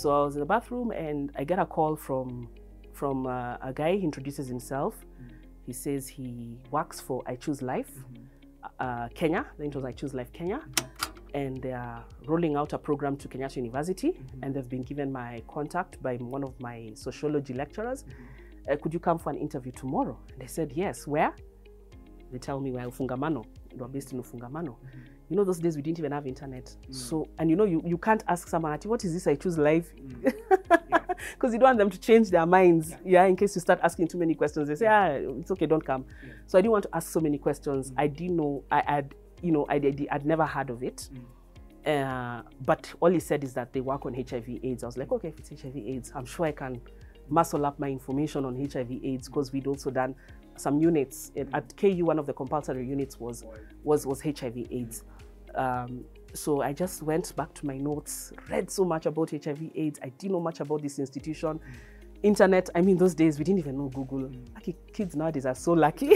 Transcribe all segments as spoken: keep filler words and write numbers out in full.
So I was in the bathroom and I get a call from from uh, a guy. He introduces himself. Mm. He says he works for I Choose Life, mm-hmm. uh, Kenya. Then it was I Choose Life Kenya. Mm-hmm. And they are rolling out a program to Kenyatta University. Mm-hmm. And they've been given my contact by one of my sociology lecturers. Mm-hmm. uh, could you come for an interview tomorrow? And I said, yes. Where? They tell me we're Ufungamano. We're based in Ufungamano. Mm-hmm. You know, those days we didn't even have internet. Mm. So, and you know, you, you can't ask someone, what is this I Choose Life? Because mm. yeah. you don't want them to change their minds. Yeah. yeah, in case you start asking too many questions, they say, yeah. ah, it's okay, don't come. Yeah. So I didn't want to ask so many questions. Mm. I didn't know, I had, you know, I did, I'd never heard of it. Mm. Uh, but all he said is that they work on H I V AIDS. I was like, okay, if it's H I V AIDS, I'm sure I can muscle up my information on H I V AIDS, because we'd also done some units. Mm. At K U, one of the compulsory units was, was, was H I V AIDS. Um, so I just went back to my notes, read so much about H I V AIDS. I didn't know much about this institution. Mm. Internet, I mean, those days we didn't even know Google. Mm. Lucky kids nowadays are so lucky.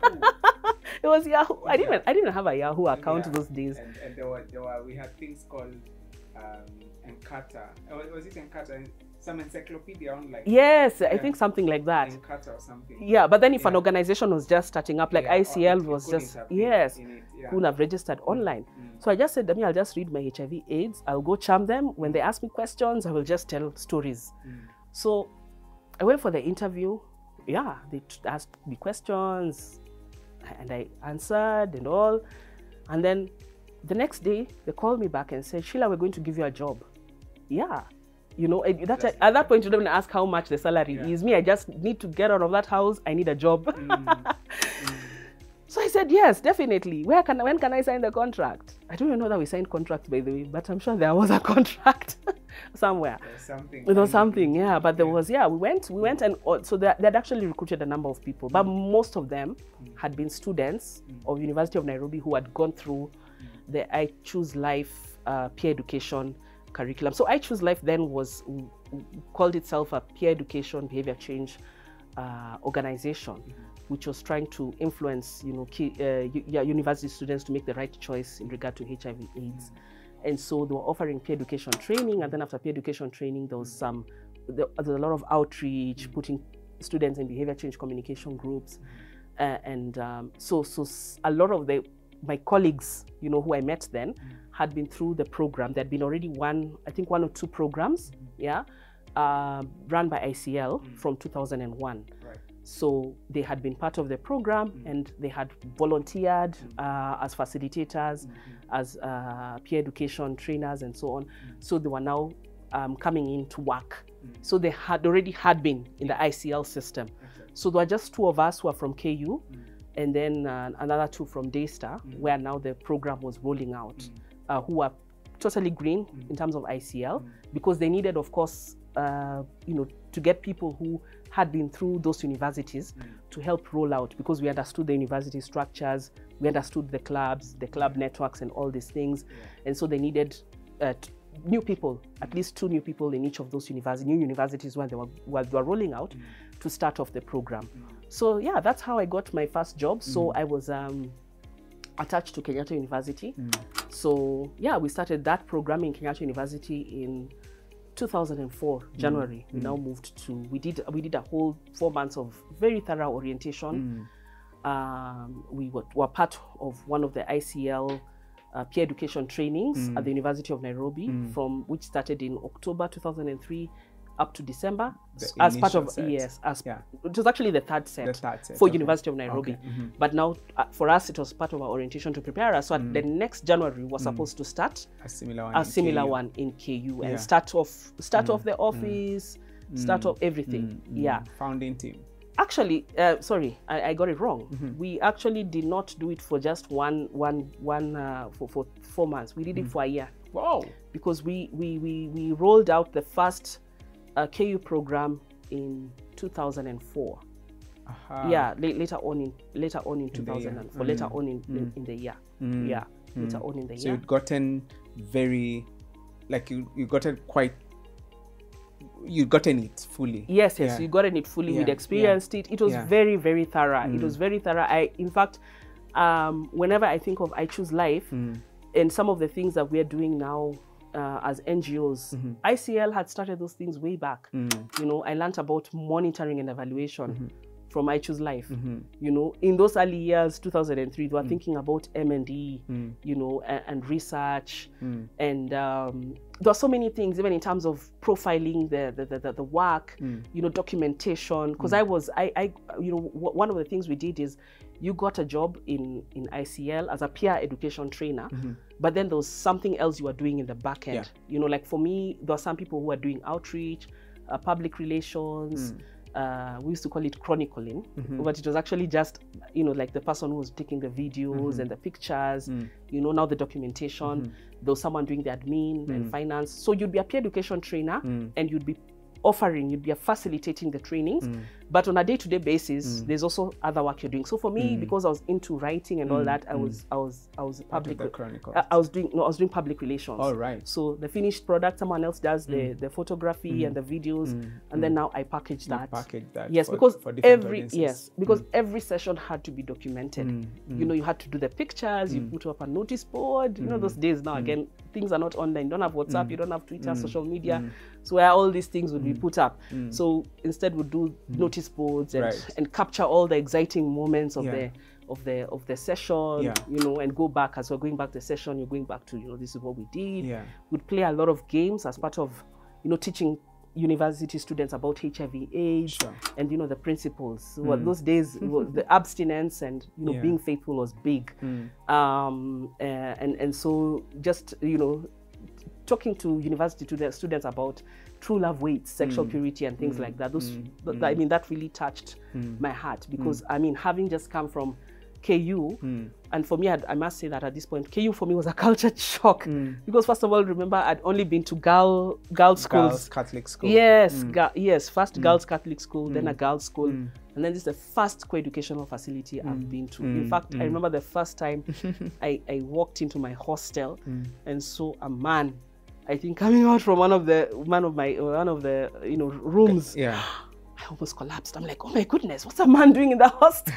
It was Yahoo. I didn't even, I didn't have a Yahoo account yeah. those days. And, and there were, there were, we had things called um, Encarta. Was, was it Encarta? Some encyclopedia online. Yes, yeah. I think something like that. Encarta or something. Yeah, but then if yeah. an organization was just starting up, like yeah, I C L it, was it just, yes, yeah. couldn't have registered online. Mm. So I just said, I mean, I'll just read my H I V AIDS. I'll go charm them. When they ask me questions, I will just tell stories. Mm. So I went for the interview. Yeah, they asked me questions and I answered and all. And then the next day, they called me back and said, Sheila, we're going to give you a job. Yeah. You know, that, at that point, you don't even ask how much the salary yeah. is. Me, I just need to get out of that house. I need a job. Mm. mm. So I said, yes, definitely. Where can, when can I sign the contract? I don't even know that we signed contracts, by the way, but I'm sure there was a contract somewhere. There's something. There was something, yeah. But there yeah. was, yeah, we went, we went and, so they had actually recruited a number of people, but mm. most of them mm. had been students mm. of University of Nairobi who had gone through mm. the I Choose Life uh, peer education curriculum. So I Choose Life then was called itself a peer education behavior change uh, organization, mm-hmm. which was trying to influence, you know, key, uh, yeah, university students to make the right choice in regard to H I V AIDS. Mm-hmm. And so they were offering peer education training, and then after peer education training, there was some, there was a lot of outreach, mm-hmm. putting students in behavior change communication groups, mm-hmm. uh, and um, so so a lot of the my colleagues, you know, who I met then, mm. had been through the program. There had been already one, I think one or two programs, mm. yeah, uh, run by I C L mm. from two thousand one. Right. So they had been part of the program mm. and they had volunteered mm. uh, as facilitators, mm-hmm. as uh, peer education trainers and so on. Mm. So they were now um, coming in to work. Mm. So they had already had been in the I C L system. Okay. So there were just two of us who are from K U. Mm. And then uh, another two from Daystar, mm. where now the program was rolling out, mm. uh, who are totally green mm. in terms of I C L, mm. because they needed, of course, uh, you know, to get people who had been through those universities mm. to help roll out, because we understood the university structures, we understood the clubs, the club networks and all these things. Yeah. And so they needed uh, new people, at least two new people in each of those universities, new universities where they were, where they were rolling out mm. to start off the program. Mm. So yeah, that's how I got my first job. So mm. I was um, attached to Kenyatta University. Mm. So yeah, we started that program in Kenyatta University in two thousand four, January. Mm. We mm. now moved to, we did we did a whole four months of very thorough orientation. Mm. Um, we were, were part of one of the I C L uh, peer education trainings mm. at the University of Nairobi, mm. from which started in October two thousand three up to December, the as part of set. yes, as yeah. it was actually the third set, the third set for okay. University of Nairobi. Okay. Mm-hmm. But now, uh, for us, it was part of our orientation to prepare us. So mm. the next January was mm. supposed to start a similar one, a in, similar K U. one in K U yeah. and start off, start mm. off the office, mm. start off everything. Mm. Yeah, founding team. Actually, uh, sorry, I, I got it wrong. Mm-hmm. We actually did not do it for just one, one, one uh, for, for four months. We did mm. it for a year. Wow! Because we we we we rolled out the first Uh, K U program in two thousand four. Uh-huh. Yeah, la later on in later on in, in two thousand four. Mm. Later on in, mm. in, in the year. Mm. Yeah, mm. later on in the so year. So you'd gotten very, like you you gotten quite. You'd gotten it fully. Yes, yes, yeah. you gotten it fully. Yeah. We'd experienced yeah. it. It was yeah. very, very thorough. Mm. It was very thorough. I, in fact, um, whenever I think of I Choose Life, mm. and some of the things that we're doing now uh, as N G Os. Mm-hmm. I C L had started those things way back. Mm. You know, I learned about monitoring and evaluation mm-hmm. from I Choose Life. Mm-hmm. You know, in those early years, two thousand three, they were mm. thinking about M and E, mm. you know, and, and research. Mm. And um, there are so many things, even in terms of profiling the the, the, the work, mm. you know, documentation. Because mm. I was, I, I, you know, w- one of the things we did is you got a job in, in I C L as a peer education trainer, mm-hmm. but then there was something else you were doing in the back end. Yeah. You know, like for me, there are some people who are doing outreach, uh, public relations, mm. Uh, we used to call it chronicling, mm-hmm. but it was actually just, you know, like the person who was taking the videos mm-hmm. and the pictures, mm. you know, now the documentation, mm-hmm. there was someone doing the admin mm. and finance. So you'd be a peer education trainer mm. and you'd be offering, you'd be facilitating the trainings, mm. but on a day-to-day basis, mm. there's also other work you're doing. So for me, mm. because I was into writing and mm. all that, I mm. was, I was, I was public. I, I was doing, no, I was doing public relations. All right. So the finished product, someone else does mm. the the photography mm. and the videos, mm. and mm. then now I package that. You package that. Yes, for, because for every audiences. yes, because mm. every session had to be documented. Mm. Mm. You know, you had to do the pictures. Mm. You put up a notice board. You know, those days now mm. again, things are not online. You don't have WhatsApp. Mm. You don't have Twitter, mm. social media. Mm. So where all these things would mm. be put up. Mm. So instead we'd do mm. notice boards and, right. and capture all the exciting moments of yeah. the of the of the session, yeah. you know, and go back as we're going back to the session, you're going back to, you know, this is what we did. Yeah. We'd play a lot of games as part of, you know, teaching university students about H I V AIDS sure. and, you know, the principles. So mm. those days, the abstinence and, you know, yeah. being faithful was big. Mm. Um, uh, and, and so just, you know, talking to university to the students about true love waits, sexual mm. purity and things mm. like that. Those, mm. th- I mean, that really touched mm. my heart because, mm. I mean, having just come from K U, mm. and for me, I'd, I must say that at this point, K U for me was a culture shock mm. because first of all, remember, I'd only been to girl girls schools. Girls Catholic school. Yes, mm. ga- yes, first mm. girls Catholic school, mm. then a girls school, mm. and then this is the first co-educational facility mm. I've been to. Mm. In fact, mm. I remember the first time I, I walked into my hostel mm. and saw a man, I think coming out from one of the one of my one of the you know rooms. Yeah. I almost collapsed. I'm like, oh my goodness, what's a man doing in the hostel?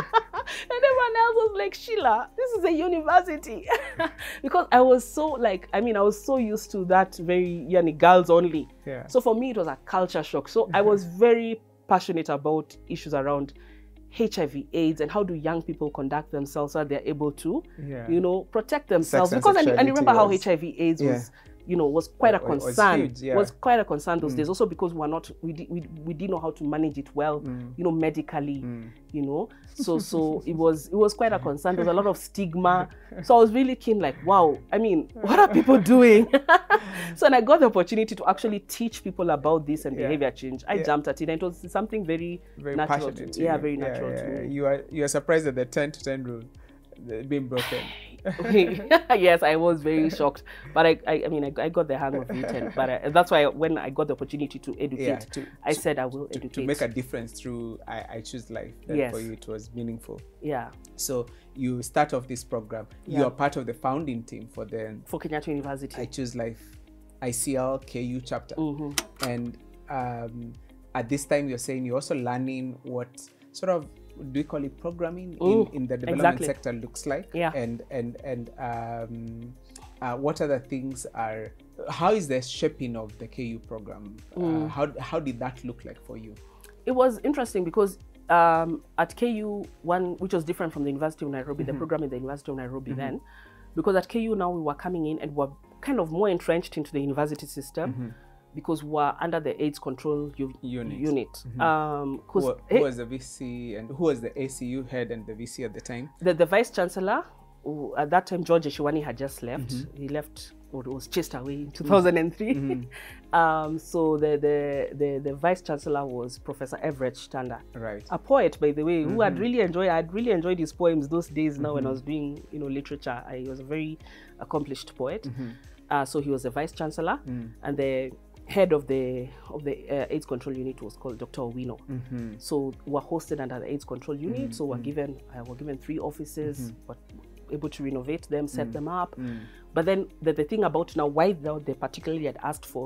And everyone else was like, Sheila, this is a university. Because I was so like, I mean, I was so used to that very yani, girls only. Yeah. So for me, it was a culture shock. So I was very passionate about issues around H I V AIDS and how do young people conduct themselves so that they're able to, yeah. you know, protect themselves. Sex because and, and remember was, how H I V AIDS yeah. was, you know, was quite a concern. Was, huge, yeah. was quite a concern those mm. days. Also because we're not, we, di- we we didn't know how to manage it well, mm. you know, medically, mm. you know. So so it was it was quite a concern. There was a lot of stigma. So I was really keen, like, wow. I mean, what are people doing? So and I got the opportunity to actually teach people about this and yeah. behavior change. I yeah. jumped at it, and it was something very, very natural. passionate. To, yeah, very natural. Yeah, yeah. To you are you are surprised at the ten to ten rule being broken. Yes, I was very shocked, but I, I, I mean, I, I got the hang of it, and but I, that's why when I got the opportunity to educate, yeah, to, I to, said I will to, educate to make a difference through I, I Choose Life. Then yes. for you, it was meaningful. Yeah. So you start off this program. Yeah. You are part of the founding team for the for Kenyatta University I Choose Life I C L K U chapter, mm-hmm. and um, at this time you're saying you're also learning what sort of, do we call it programming Ooh, in, in the development exactly. sector looks like? Yeah. And and and um, uh, what other things are? How is the shaping of the K U program? Mm. Uh, how how did that look like for you? It was interesting because um, at K U, one which was different from the University of Nairobi, mm-hmm. the program in the University of Nairobi mm-hmm. then, because at K U now we were coming in and were kind of more entrenched into the university system. Mm-hmm. Because we're under the AIDS control u- unit. unit. Mm-hmm. Um, who, who hey, was the V C and who was the A C U head and the V C at the time? The, the Vice Chancellor, who, at that time, George Eshiwani had just left. Mm-hmm. He left, or was chased away in two thousand three. Mm-hmm. um, so the, the, the, the Vice Chancellor was Professor Everett Standa. Right. A poet, by the way, mm-hmm. who had really enjoyed, I had really enjoyed his poems those days now mm-hmm. when I was doing, you know, literature. I was a very accomplished poet. Mm-hmm. Uh, so he was the Vice Chancellor mm. and the head of the of the uh, AIDS control unit was called Doctor Owino. Mm-hmm. So we're hosted under the AIDS control unit. Mm-hmm. So we're given uh, we're given three offices, mm-hmm. but able to renovate them, set mm-hmm. them up. Mm-hmm. But then the, the thing about now why they particularly had asked for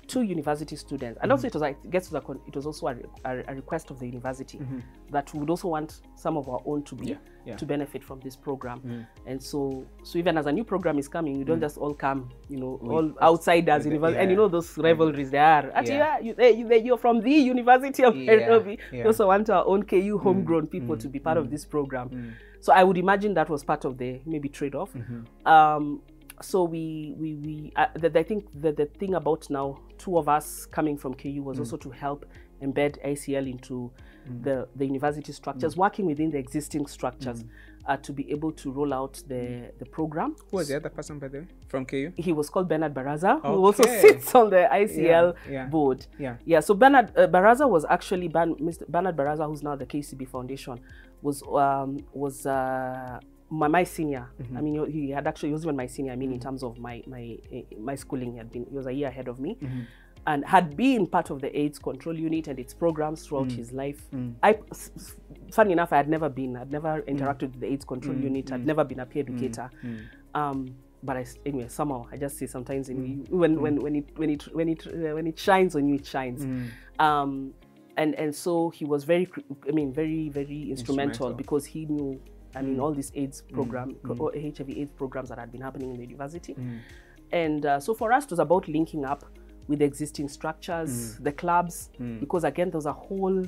two university students, and Mm-hmm. also it was, I guess, it was, a, it was also a, a, a request of the university Mm-hmm. that we would also want some of our own to be Yeah, yeah. to benefit from this program. Mm. And so, so even as a new program is coming, you don't Mm. just all come, you know, We- all outsiders, with the- university, and you yeah. know those rivalries there are. Actually, Yeah. yeah, you, they, you, they, you're from the University of Yeah, Nairobi. yeah. We also want our own K U homegrown people mm, to be part mm, of this program. Mm. So I would imagine that was part of the maybe trade-off. Mm-hmm. Um, so we we we uh, the, I think the the thing about now two of us coming from K U was Mm. also to help embed I C L into Mm. the the university structures, working within the existing structures Mm. uh, to be able to roll out the the program. Who was the other person, by the way, from K U? He was called Bernard Baraza, who also Okay. sits on the I C L Yeah, yeah. board. Yeah. Yeah, so Bernard uh, Baraza was actually Ban- Mister Bernard Baraza, who's now the K C B Foundation, was um, was uh, my, my senior. Mm-hmm. I mean, he he had actually he was even my senior. I mean, in terms of my my eh, my schooling, he had been he was a year ahead of me, Mm-hmm. and had been part of the AIDS control unit and its programs throughout Mm. his life. Mm. I, s- s- funny enough, I had never been. I'd never interacted with the AIDS control Mm, unit. I'd mm. never been a peer educator. Mm. Um, but I, s- anyway, somehow I just say sometimes in, when, when when it when it when it uh, when it shines on you, it shines. Mm. Um, and and so he was very, cr- I mean, very very instrumental, Instrumental. because he knew. I mean, Mm. all these AIDS program, Mm. or H I V AIDS programs that had been happening in the university. Mm. And uh, so for us, it was about linking up with the existing structures, the clubs, Mm. because again, there was a whole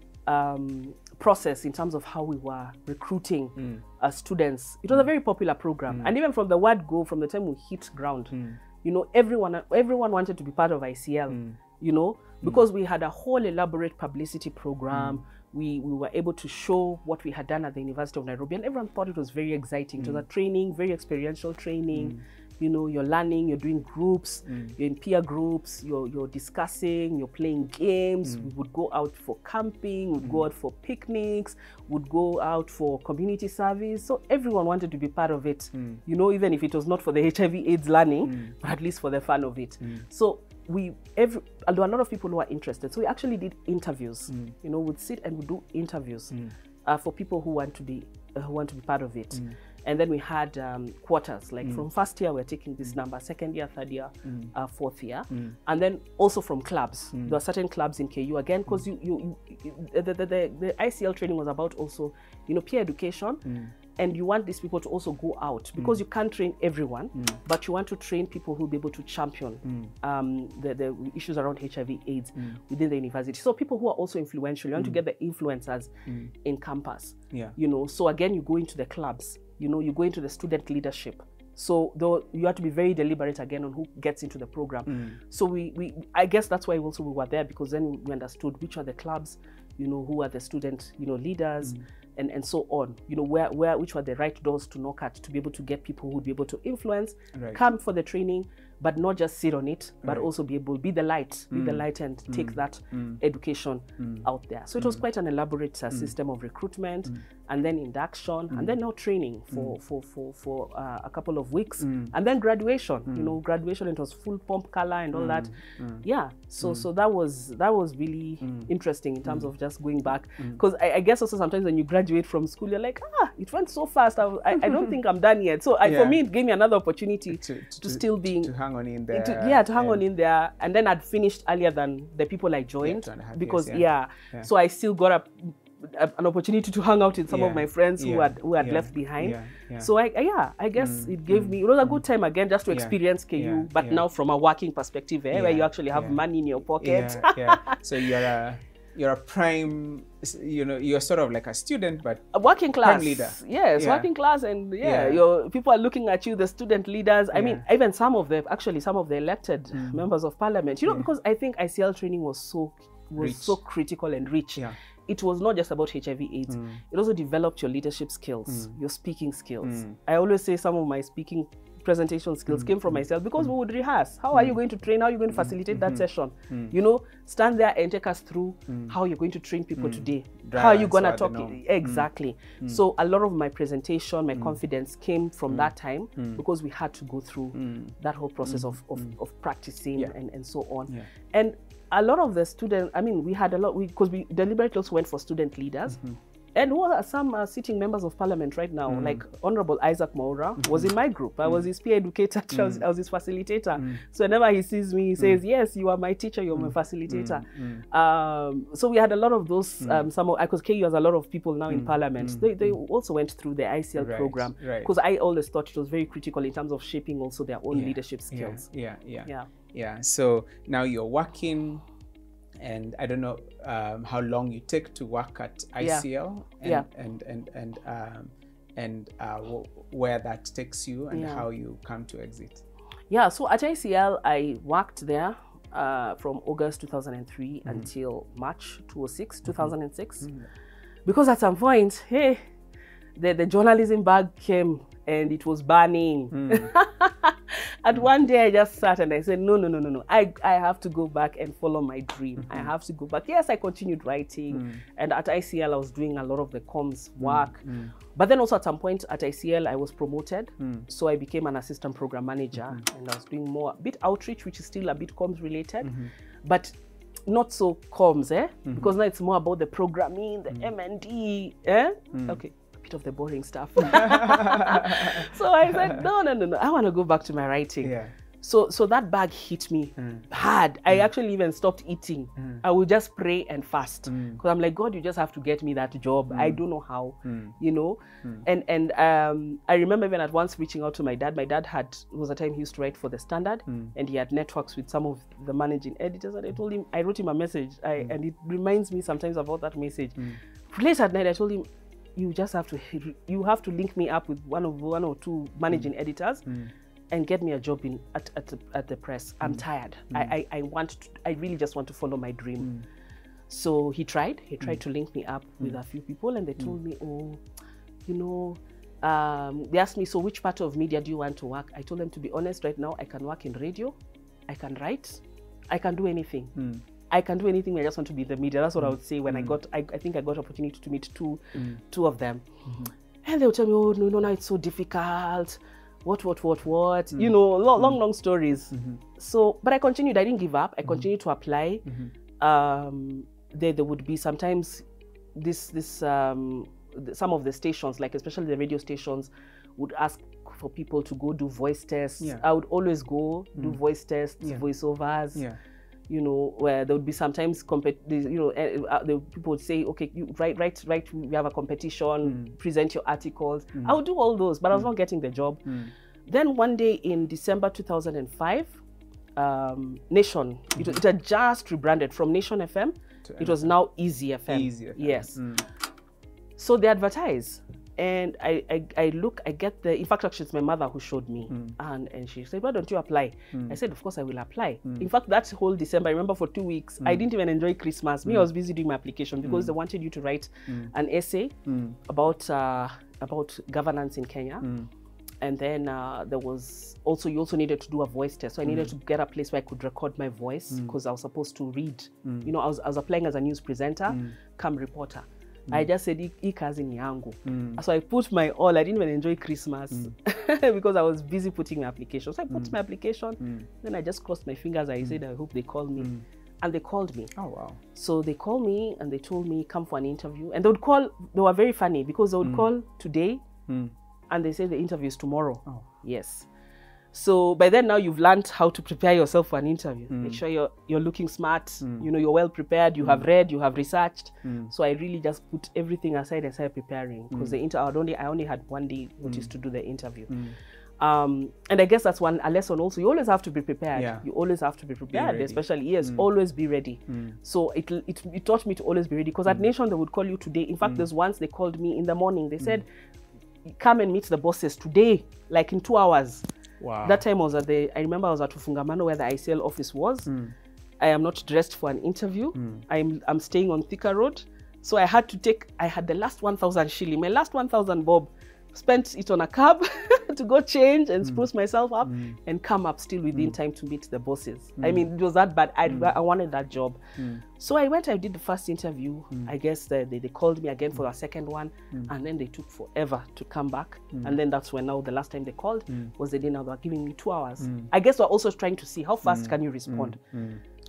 um, process in terms of how we were recruiting Mm. uh, students. It was a very popular program, and even from the word go, from the time we hit ground, Mm. you know, everyone everyone wanted to be part of I C L. Mm. You know, because we had a whole elaborate publicity program. We, we were able to show what we had done at the University of Nairobi, and everyone thought it was very exciting. It was a training, very experiential training. You know, you're learning, you're doing groups, you're in peer groups, you're, you're discussing, you're playing games. We would go out for camping, we'd go out for picnics, would go out for community service. So everyone wanted to be part of it, you know, even if it was not for the H I V AIDS learning, but at least for the fun of it. So we, every, although a lot of people who are interested, so we actually did interviews, you know, we'd sit and we'd do interviews uh, for people who want to be, uh, who want to be part of it. And then we had um, quarters, like from first year, we're taking this number, second year, third year, uh, fourth year. And then also from clubs. There are certain clubs in K U, again, because you, you, you the, the, the, the I C L training was about also, you know, peer education. And you want these people to also go out, because you can't train everyone, but you want to train people who will be able to champion um, the, the issues around H I V AIDS within the university. So people who are also influential, you want to get the influencers in campus. Yeah. You know, so again, you go into the clubs, you know, you go into the student leadership. So though you have to be very deliberate again on who gets into the program. So we, we, I guess that's why also we were there, because then we understood which are the clubs, you know, who are the student, you know, leaders, and, and so on. You know, where, where, which were the right doors to knock at to be able to get people who would be able to influence, Right. come for the training, but not just sit on it, but Right. also be able, be the light, be the light and take that education out there. So it was quite an elaborate uh, system of recruitment, and then induction, and then now training for, for, for, for uh, a couple of weeks, and then graduation. You know, graduation, it was full pomp, color and all that. Yeah, so so that was that was really interesting in terms of just going back, because I, I guess also sometimes when you graduate from school, you're like, ah, it went so fast, I, I, I don't think I'm done yet. So I, Yeah. for me, it gave me another opportunity To, to still being to hang on in there. to, yeah, to hang on and- in there. And then I'd finished earlier than the people I joined, two and a half because years, yeah. yeah. Yeah. so I still got a, a, an opportunity to hang out with some Yeah, of my friends who yeah, had who had yeah, left behind. yeah, yeah. So I, I yeah, I guess it gave me, it was a good time again just to Yeah, experience K U, yeah, but yeah. now from a working perspective, eh, where Yeah, you actually have yeah. money in your pocket. Yeah, yeah. So you're a you're a prime, you know, you're sort of like a student, but A working class, leader. yes, Yeah. working class, and yeah, Yeah. your people are looking at you, the student leaders. I mean, Yeah. even some of the actually some of the elected members of parliament. You know, Yeah. because I think I C L training was so was Rich. so critical and rich. Yeah. It was not just about H I V AIDS. It also developed your leadership skills, your speaking skills. I always say some of my speaking presentation skills came from myself, because we would rehearse. How are you going to train? How are you going to facilitate that session? You know, stand there and take us through how you're going to train people today. Drive How are you and going to so at the talk? norm. Exactly. So a lot of my presentation, my confidence came from that time, because we had to go through that whole process of, of, of practicing Yeah. and, and so on. Yeah. And a lot of the students, I mean, we had a lot, because we, we deliberately also went for student leaders. And who are some uh, sitting members of parliament right now, Mm. like Honorable Isaac Maura Mm-hmm. was in my group. I was his peer educator, I, was, I was his facilitator. Mm. So whenever he sees me, he says, yes, you are my teacher, you're my facilitator. Um, so we had a lot of those, um, some of, because K U has a lot of people now in parliament. They, they also went through the I C L Right, program. right. Because I always thought it was very critical in terms of shaping also their own Yeah, leadership skills. Yeah, yeah, yeah, Yeah. yeah. So now you're working, and I don't know um, how long you take to work at I C L, and Yeah. and and and um, and uh, w- where that takes you, and Yeah. how you come to exit. Yeah, so at I C L, I worked there uh, from August two thousand three Mm-hmm. until March two thousand six, two thousand six. Because at some point, hey, the, the journalism bag came and it was burning. And one day I just sat and I said, no, no, no, no, no. I, I have to go back and follow my dream. I have to go back. Yes, I continued writing. And at I C L, I was doing a lot of the comms work. But then also at some point at I C L, I was promoted. So I became an assistant program manager. And I was doing more, a bit outreach, which is still a bit comms related. But not so comms, eh? Because now it's more about the programming, the M and D, eh? Okay. Bit of the boring stuff. So I said, no, no, no, no. I want to go back to my writing. Yeah. So, so that bag hit me hard. I actually even stopped eating. I would just pray and fast because I'm like, God, you just have to get me that job. I don't know how, you know. And and um, I remember even at once reaching out to my dad. My dad had it was a time he used to write for the Standard, and he had networks with some of the managing editors. And I told him, I wrote him a message, I, and it reminds me sometimes about that message. Late at night, I told him, you just have to you have to link me up with one of one or two managing editors and get me a job in at at the, at the press. I'm tired. I, I I want to, I really just want to follow my dream. So he tried. He tried to link me up with a few people, and they told me, oh, you know, um, they asked me, so which part of media do you want to work? I told them, to be honest, right now I can work in radio, I can write, I can do anything. I can do anything. I just want to be in the media. That's what I would say when mm. I got. I, I think I got opportunity to meet two, mm. two of them, mm-hmm. and they would tell me, "Oh no, no, no, it's so difficult. What, what, what, what? Mm. You know, long, long, long stories." Mm-hmm. So, but I continued. I didn't give up. I mm-hmm. continued to apply. Mm-hmm. Um, there, there would be sometimes this, this, um, some of the stations, like especially the radio stations, would ask for people to go do voice tests. Yeah. I would always go do mm. voice tests, yeah. voiceovers. Yeah. You know, where there would be sometimes, compet you know, uh, the people would say, okay, you write, write, write, we have a competition, mm. present your articles. Mm. I would do all those, but I was mm. not getting the job. Mm. Then one day in December two thousand five, um, Nation, mm-hmm. it, it had just rebranded from Nation F M, to it was now Easy F M. Easy F M. Yes. Mm. So they advertise. And I, I, I look, I get the, in fact, actually it's my mother who showed me. Mm. And, and she said, why don't you apply? Mm. I said, of course I will apply. Mm. In fact, that whole December, I remember for two weeks, mm. I didn't even enjoy Christmas. Me, mm. I was busy doing my application because mm. they wanted you to write mm. an essay mm. about, uh, about governance in Kenya. Mm. And then uh, there was also, you also needed to do a voice test. So I needed mm. to get a place where I could record my voice because mm. I was supposed to read. Mm. You know, I was, I was applying as a news presenter, mm. come reporter. Mm. I just said, "Hii kazi ni yangu." Mm. So I put my all. I didn't even enjoy Christmas mm. because I was busy putting my application. So I put mm. my application. Mm. Then I just crossed my fingers. I mm. said, I hope they call me. Mm. And they called me. Oh, wow. So they called me and they told me, come for an interview. And they would call, they were very funny because they would mm. call today mm. and they say the interview is tomorrow. Oh. Yes. So by then now you've learned how to prepare yourself for an interview. Mm. Make sure you're you're looking smart, mm. you know, you're well prepared, you mm. have read, you have researched. Mm. So I really just put everything aside and started preparing because mm. the inter I only I only had one day notice mm. to do the interview. Mm. Um, and I guess that's one a lesson also. You always have to be prepared. Yeah. You always have to be prepared, be especially yes, mm. always be ready. Mm. So it, it it taught me to always be ready because mm. at Nation they would call you today. In fact, mm. there's once they called me in the morning. They said, mm. come and meet the bosses today, like in two hours. Wow. That time I was at the, I remember I was at Ufungamano where the I C L office was. Mm. I am not dressed for an interview. Mm. I'm, I'm staying on Thika Road. So I had to take, I had the last one thousand shilling, my last one thousand bob, spent it on a cab to go change and mm. spruce myself up mm. and come up still within mm. time to meet the bosses. Mm. I mean, it was that bad. I, mm. I wanted that job. Mm. So I went, I did the first interview. Mm. I guess they, they, they called me again for a second one. Mm. And then they took forever to come back. Mm. And then that's when now the last time they called mm. was the day now they were giving me two hours. Mm. I guess we're also trying to see how fast mm. can you respond. Mm. Mm.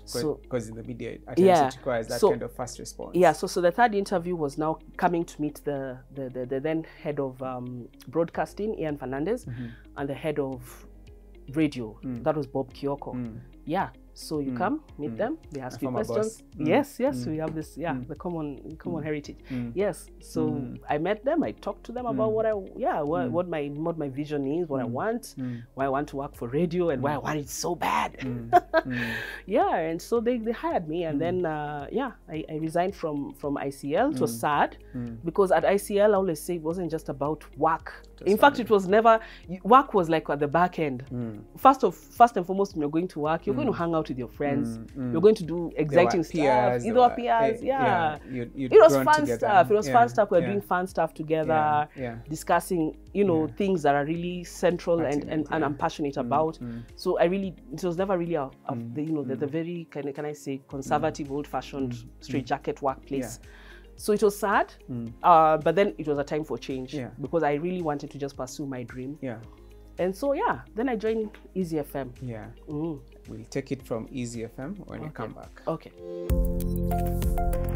So because in the media, at yeah, times it requires that so, kind of fast response. Yeah. So so the third interview was now coming to meet the the the, the then head of um, broadcasting, Ian Fernandez, mm-hmm. and the head of radio, mm. that was Bob Kioko. Mm. Yeah. So you mm. come, meet mm. them, they ask you questions. Mm. Yes, yes, mm. we have this, yeah, mm. the common common mm. heritage. Mm. Yes. So mm. I met them, I talked to them about mm. what I, yeah, what, mm. what my what my vision is, what mm. I want, mm. why I want to work for radio, and mm. why I want it so bad. Mm. mm. Yeah, and so they, they hired me, and mm. then uh, yeah, I, I resigned from from I C L. It was mm. sad mm. because at I C L I always say it wasn't just about work. Just In fact, it was never, work was like at the back end. Mm. First of first and foremost, when you're going to work, you're mm. going to hang out with your friends. Mm, mm. You're going to do exciting stuff. Peers, either P Rs, yeah. yeah. You, it was fun together. stuff. It was yeah. fun stuff. We're yeah. doing fun stuff together, yeah. Yeah. discussing, you know, yeah. things that are really central and, and, yeah. and I'm passionate mm, about. Mm. So I really, it was never really a, a mm, the, you know, mm. the, the very, can, can I say, conservative, mm. old-fashioned, mm. straitjacket workplace. Yeah. So it was sad, mm. uh, but then it was a time for change yeah. because I really wanted to just pursue my dream. Yeah. And so, yeah, then I joined Easy F M. Yeah. Mm. We'll take it from Easy F M when okay. we come back. Okay.